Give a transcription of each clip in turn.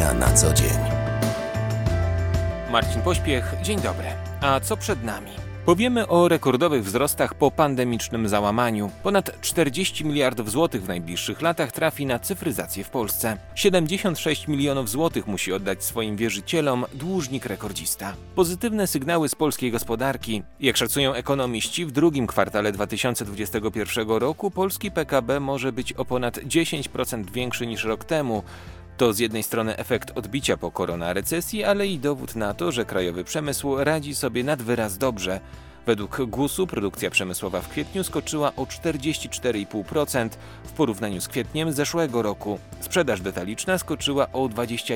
Media na co dzień. Marcin Pośpiech, dzień dobry. A co przed nami? Powiemy o rekordowych wzrostach po pandemicznym załamaniu. Ponad 40 miliardów złotych w najbliższych latach trafi na cyfryzację w Polsce. 76 milionów złotych musi oddać swoim wierzycielom dłużnik rekordzista. Pozytywne sygnały z polskiej gospodarki. Jak szacują ekonomiści, w drugim kwartale 2021 roku polski PKB może być o ponad 10% większy niż rok temu. To z jednej strony efekt odbicia po koronarecesji, ale i dowód na to, że krajowy przemysł radzi sobie nad wyraz dobrze. Według GUS-u produkcja przemysłowa w kwietniu skoczyła o 44,5% w porównaniu z kwietniem zeszłego roku. Sprzedaż detaliczna skoczyła o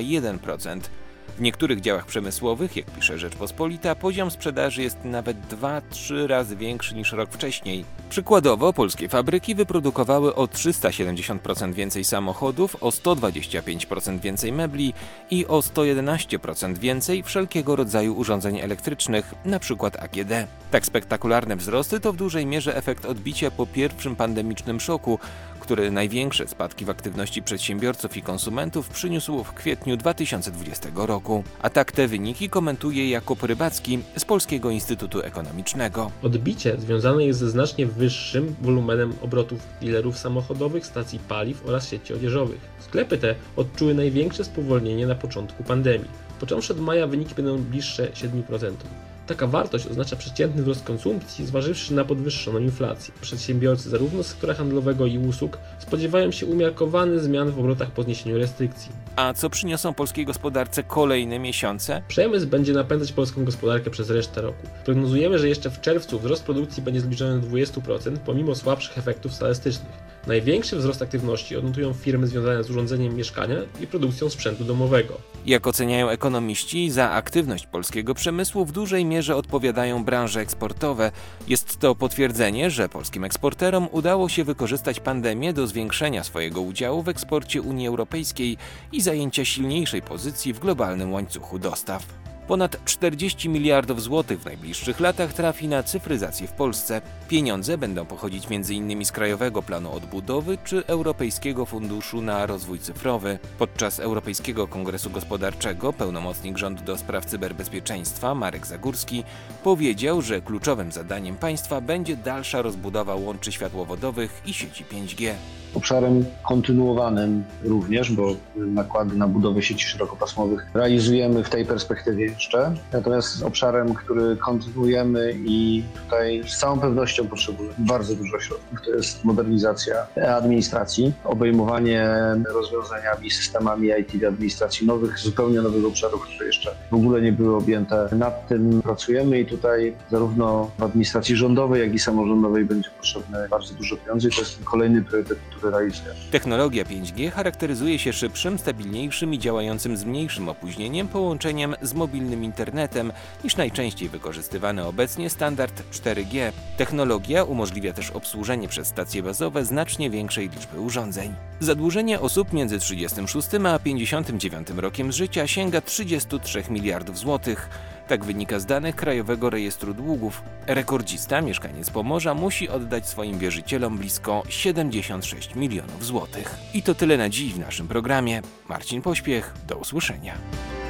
21%. W niektórych działach przemysłowych, jak pisze Rzeczpospolita, poziom sprzedaży jest nawet 2-3 razy większy niż rok wcześniej. Przykładowo polskie fabryki wyprodukowały o 370% więcej samochodów, o 125% więcej mebli i o 111% więcej wszelkiego rodzaju urządzeń elektrycznych, np. AGD. Tak spektakularne wzrosty to w dużej mierze efekt odbicia po pierwszym pandemicznym szoku, który największe spadki w aktywności przedsiębiorców i konsumentów przyniósł w kwietniu 2020 roku. A tak te wyniki komentuje Jakub Rybacki z Polskiego Instytutu Ekonomicznego. Odbicie związane jest ze znacznie wyższym wolumenem obrotów dealerów samochodowych, stacji paliw oraz sieci odzieżowych. Sklepy te odczuły największe spowolnienie na początku pandemii. Począwszy od maja wyniki będą bliższe 7%. Taka wartość oznacza przeciętny wzrost konsumpcji, zważywszy na podwyższoną inflację. Przedsiębiorcy zarówno z sektora handlowego i usług spodziewają się umiarkowanych zmian w obrotach po zniesieniu restrykcji. A co przyniosą polskiej gospodarce kolejne miesiące? Przemysł będzie napędzać polską gospodarkę przez resztę roku. Prognozujemy, że jeszcze w czerwcu wzrost produkcji będzie zbliżony do 20%, pomimo słabszych efektów statystycznych. Największy wzrost aktywności odnotują firmy związane z urządzeniem mieszkania i produkcją sprzętu domowego. Jak oceniają ekonomiści, za aktywność polskiego przemysłu w dużej mierze odpowiadają branże eksportowe. Jest to potwierdzenie, że polskim eksporterom udało się wykorzystać pandemię do zwiększenia swojego udziału w eksporcie Unii Europejskiej i zajęcia silniejszej pozycji w globalnym łańcuchu dostaw. Ponad 40 miliardów złotych w najbliższych latach trafi na cyfryzację w Polsce. Pieniądze będą pochodzić m.in. z Krajowego Planu Odbudowy czy Europejskiego Funduszu na Rozwój Cyfrowy. Podczas Europejskiego Kongresu Gospodarczego pełnomocnik rządu do spraw cyberbezpieczeństwa Marek Zagórski powiedział, że kluczowym zadaniem państwa będzie dalsza rozbudowa łączy światłowodowych i sieci 5G. Obszarem kontynuowanym również, bo nakłady na budowę sieci szerokopasmowych realizujemy w tej perspektywie jeszcze. Natomiast obszarem, który kontynuujemy i tutaj z całą pewnością potrzebujemy bardzo dużo środków, to jest modernizacja administracji, obejmowanie rozwiązaniami, systemami IT w administracji nowych, zupełnie nowych obszarów, które jeszcze w ogóle nie były objęte. Nad tym pracujemy i tutaj zarówno w administracji rządowej, jak i samorządowej będzie potrzebne bardzo dużo pieniędzy. To jest kolejny priorytet, który realizujemy. Technologia 5G charakteryzuje się szybszym, stabilniejszym i działającym z mniejszym opóźnieniem połączeniem z mobilnym internetem niż najczęściej wykorzystywany obecnie standard 4G. Technologia umożliwia też obsłużenie przez stacje bazowe znacznie większej liczby urządzeń. Zadłużenie osób między 36 a 59 rokiem życia sięga 33 miliardów złotych. Tak wynika z danych Krajowego Rejestru Długów. Rekordzista, mieszkaniec Pomorza, musi oddać swoim wierzycielom blisko 76 milionów złotych. I to tyle na dziś w naszym programie. Marcin Pośpiech, do usłyszenia.